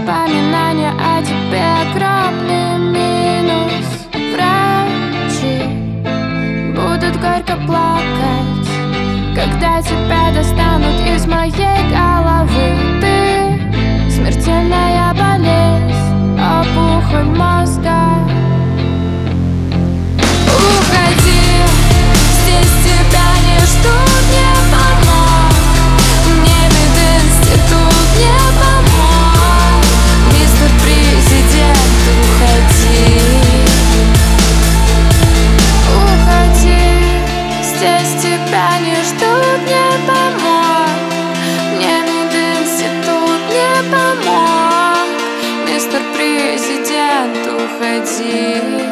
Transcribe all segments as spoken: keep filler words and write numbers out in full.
воспоминания о тебе огромный минус. Врачи будут горько плакать, когда тебя достанут из моей головы. Ты смертельная болезнь, опухоль мозга. Уходи, здесь тебя не ждут, не помог. Мне мединститут не помог. Мистер Президент, уходи. Уходи, здесь тебя не ждут, не помог. Мне мединститут не помог. Мистер Президент, уходи.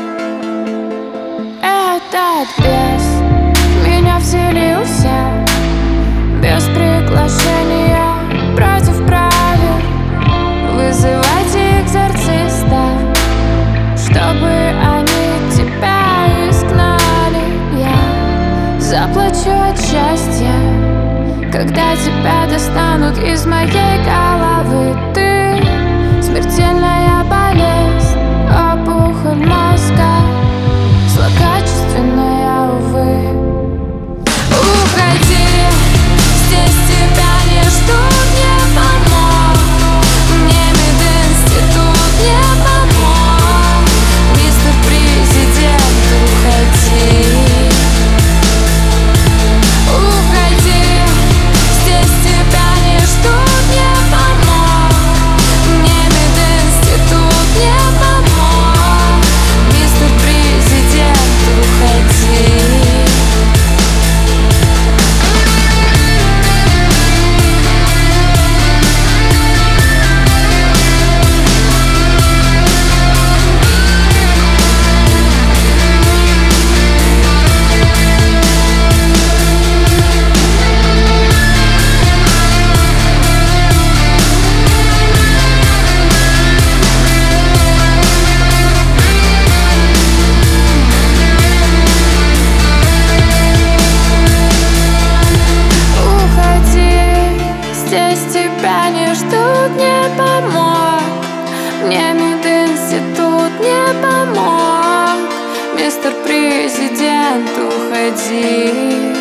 Этот бес в меня вселился без приглашения, против правил. Вызывайте экзорциста, чтобы они тебя изгнали. Я заплачу от счастья, когда тебя достанут из моей головы. Ты смертельная болезнь, опухоль мозга, злокачественная, увы. Уходи, здесь тебя не ждут, не помог. Мне мединститут не помог. Мистер Президент, уходи. Уходи, здесь тебя не ждут, не помог. Мне мединститут не помог. Мистер Президент, уходи. Здесь тебя не ждут, не помог. Мне мединститут не помог. Мистер Президент, уходи.